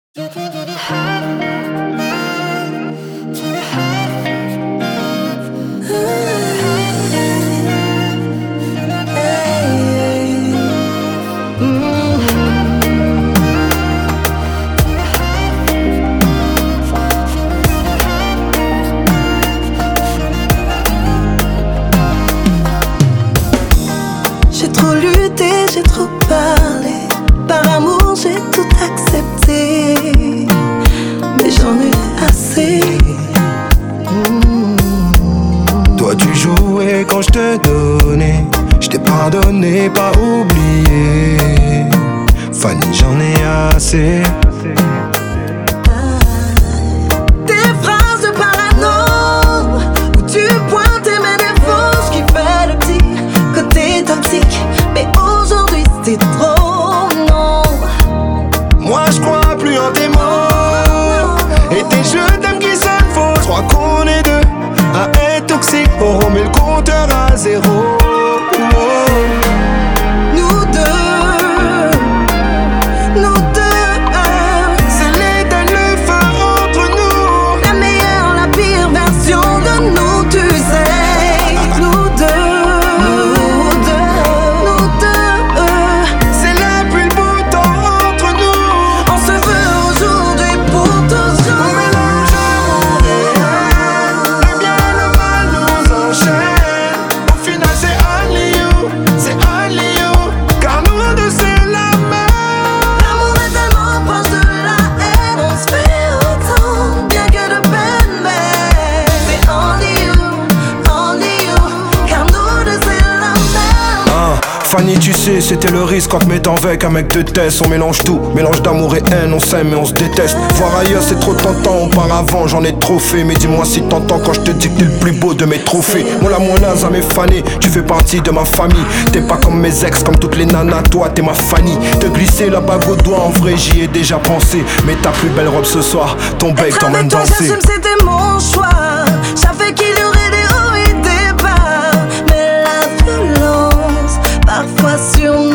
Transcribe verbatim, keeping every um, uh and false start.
J'ai trop lutté, j'ai trop parlé. Par amour, j'ai tout accepté. Mais j'en ai assez. Mmh. Toi, tu jouais quand je te donnais. Je t'ai pardonné, pas oublié. Fanny, j'en ai assez. Tes phrases de parano, où tu pointais mes défauts, ce qui fait le petit côté toxique. Mais aujourd'hui c'est trop, non. Moi je crois plus en tes mots. Et tes je t'aime qui sont faux. Je crois qu'on est deux à être toxique. On remet le compteur à zéro. Nous deux, nous deux, c'est l'éteint le feu entre nous. la meilleure, la pire version de nous, tu sais. Nous deux, nous deux, nous deux, c'est la pluie le beau temps entre nous. on se veut aujourd'hui pour toujours. On mélange le bien et le mal nous enchaîne. Au final c'est only you, c'est only you. Car nous deux c'est la même. L'amour est tellement proche de la haine, on se fait autant bien que de peine, mais c'est only you, only you, car nous deux c'est la même. Ah, Fanny, tu sais, c'était le risque quand mettant avec un mec de test. On mélange tout, mélange d'amour et haine. On s'aime et on se déteste. Voir ailleurs, c'est trop tentant. Auparavant, j'en ai trop fait. Mais dis-moi si t'entends quand je te dis que t'es le plus beau de mes trophées. Moi, la moins naze à mes Fanny. Tu fais partie de ma famille. T'es pas comme mes ex, comme toutes les nanas. Toi, t'es ma Fanny. Te glisser la bague au doigt, en vrai, j'y ai déjà pensé. Mais ta plus belle robe ce soir, ton bec Être t'emmène avec toi, danser. j'assume, c'était mon choix. J'avais qu'il y aurait des hauts et des bas, mais la violence parfois sur